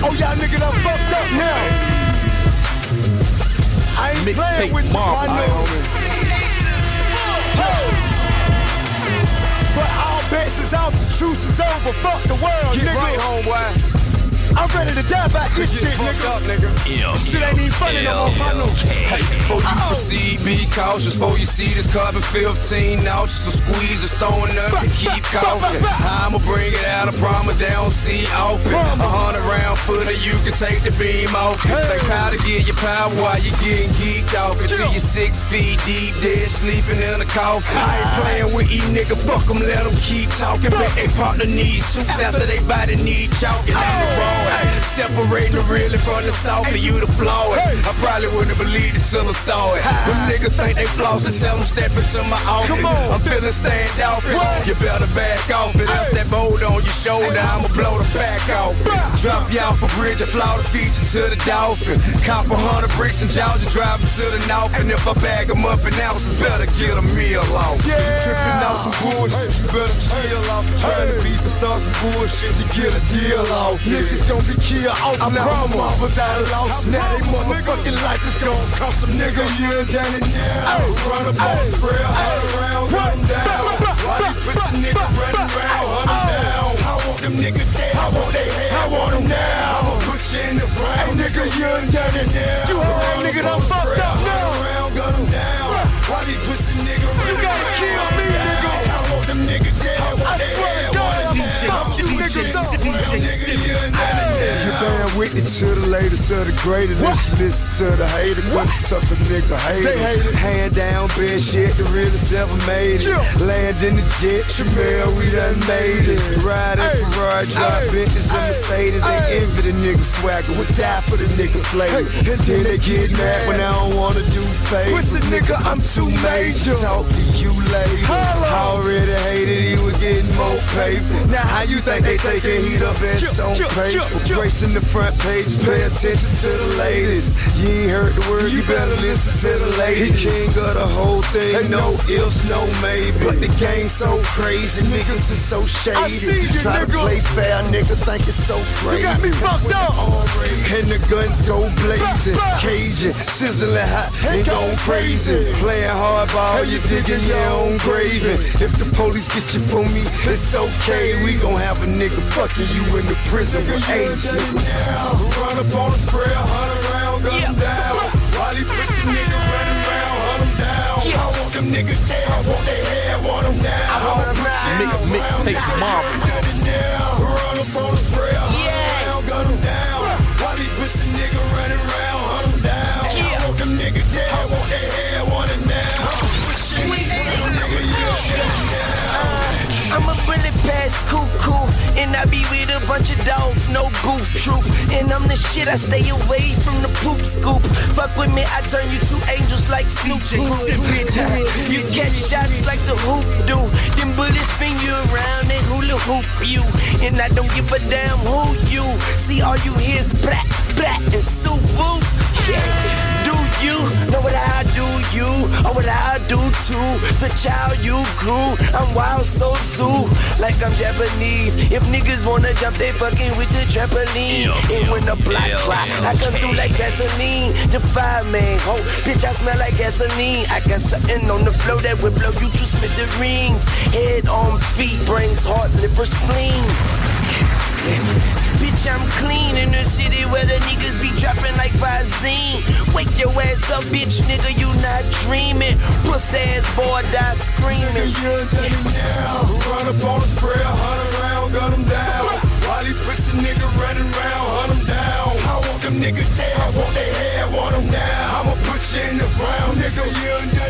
Oh, y'all nigga done fucked up now. I ain't playing with you, partner. But all bets is off, the truce is over. Fuck the world, Get nigga. right, homeboy. I'm ready to die about this shit, nigga. This shit ain't even funny no more, partner. Hey, before you proceed, be cautious. Before you see this carbon 15 nauseous, so squeeze is throwing up and keep coughing. I'ma bring it out, I promise they don't see often. 100 round footer, you can take the beam off. They try to give you power while you getting geeked off. Until you're 6 feet deep, dead, sleeping in a coffin. I ain't playing with these niggas, fuck them, let them keep talking. Bet they partner need suits after they body need chalking. I'm the wrong. Separating the real from the soft for you to flow it. I probably wouldn't have believed it till I saw it. Them niggas think they floss and tell them step into my outfit. I'm feeling standoffish. You better back off it. That's that bold on your shoulder. I'ma blow the back off it. Drop you off a bridge and fly the feature to the dolphin. Cop 100 bricks in Georgia, driving to the north. And if I bag them up in ounces, better get a meal off. Tripping out some bullshit, you better chill off. Trying to beef and start some bullshit to get a deal off. Niggas gon' be killed off. I promise I was out of loss. Now they motherfucking life is gon' cost some nigga. You done it now. Run up on the spread, 100 round, run them down. Why you pussy nigga running round, hunt them down? I want them niggas dead, I want they head, I want them now. I'ma put you in the ground. Hey nigga, you done it now. You heard that nigga done fucked up now. Round, gun them down. Why these pussy nigga running round? You gotta kill me, nigga. I want them niggas dead, I want they head, I want them You bear witness to the latest of the greatest. Let you listen to the haters. What suck a nigga hater. Hand down bad shit, the realest ever made it. Land in the jet, Chanel, we done made it. Riding Ferrari, drive Bentleys and Mercedes. They envy the nigga swagger, we die for the nigga flavor. And then they get mad when I don't wanna do favors. Pussy nigga, I'm too major. Talk to you later. Already hated, he was getting more paper. Now how you think they taking heat up ass on paper? Gracing the front pages, pay attention to the latest. You ain't heard the word, you better listen to the latest. He king of the whole thing, no ifs, no maybe. But the game's so crazy, niggas is so shady. Try to play fair, nigga think it's so crazy. You got me fucked up. And the guns go blazing, Cajun, sizzling hot and going crazy. Playing hardball, you digging your own grave. If the police get you for me, it's okay. We gon' have a nigga fucking you in the prison with age. Run up on the spread, 100 round, gun them down. While these pussy niggas running round, hunt them down. I want them niggas dead, I want they head, I want them now. I'ma put you in the Mixtape Marvel. Run up on the spread, 100 round, gun them down. While these pussy niggas running round, hunt them down. I want them niggas dead, I want they head, I want them now. I'm a bullet pass cuckoo, and I be with a bunch of dogs, no goof troop. And I'm the shit, I stay away from the poop scoop. Fuck with me, I turn you to angels like Snoop. You catch shots like the hoop do. Them bullets spin you around and hula hoop you. And I don't give a damn who you. See, all you hear is brat, brat, and soup woo. Yeah. Do you know what I do you, or what I do to the child you grew? I'm wild, so zoo, like I'm Japanese. If niggas wanna jump, they fucking with the trampoline. And when the block clock, I come through like gasoline. Defy man, ho, bitch, I smell like gasoline. I got something on the floor that will blow you to smithereens. Head on feet, brains, heart, liver, spleen. Bitch, I'm clean in the city where the niggas be dropping like Visine. Wake your ass up, bitch, nigga, you not dreaming. Puss ass boy die screaming. Run up on the spread, 100 round, gun them down. While these pussy niggas running round, hunt them down. I want them niggas dead, I want they head, I want them now. I'ma put you in the ground, nigga, you